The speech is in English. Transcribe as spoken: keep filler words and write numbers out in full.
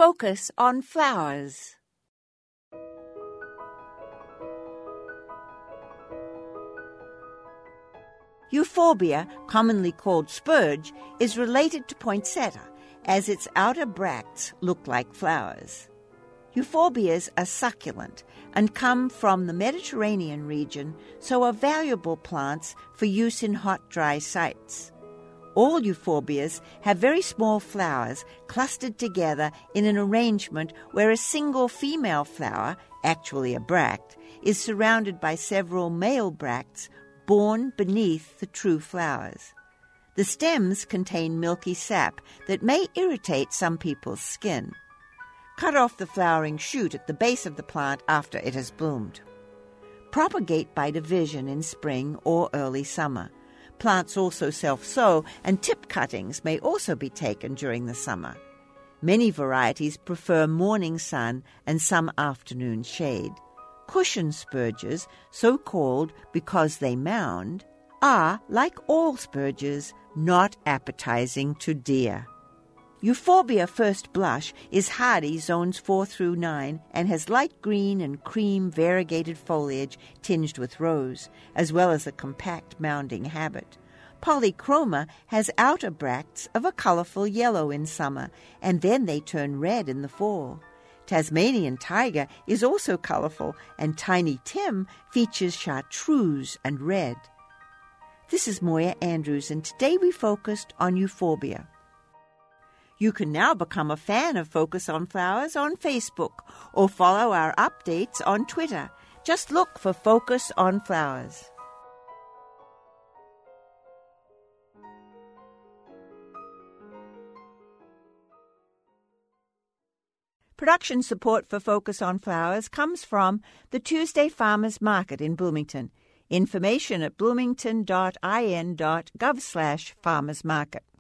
Focus on flowers. Euphorbia, commonly called spurge, is related to poinsettia, as its outer bracts look like flowers. Euphorbias are succulent and come from the Mediterranean region, so are valuable plants for use in hot, dry sites. All euphorbias have very small flowers clustered together in an arrangement where a single female flower, actually a bract, is surrounded by several male bracts born beneath the true flowers. The stems contain milky sap that may irritate some people's skin. Cut off the flowering shoot at the base of the plant after it has bloomed. Propagate by division in spring or early summer. Plants also self-sow, and tip cuttings may also be taken during the summer. Many varieties prefer morning sun and some afternoon shade. Cushion spurges, so called because they mound, are, like all spurges, not appetizing to deer. Euphorbia First Blush is hardy zones four through nine and has light green and cream variegated foliage tinged with rose, as well as a compact mounding habit. Polychroma has outer bracts of a colorful yellow in summer, and then they turn red in the fall. Tasmanian tiger is also colorful, and Tiny Tim features chartreuse and red. This is Moya Andrews, and today we focused on euphorbia. You can now become a fan of Focus on Flowers on Facebook or follow our updates on Twitter. Just look for Focus on Flowers. Production support for Focus on Flowers comes from the Tuesday Farmers Market in Bloomington. Information at bloomington dot I N dot gov slash farmers market.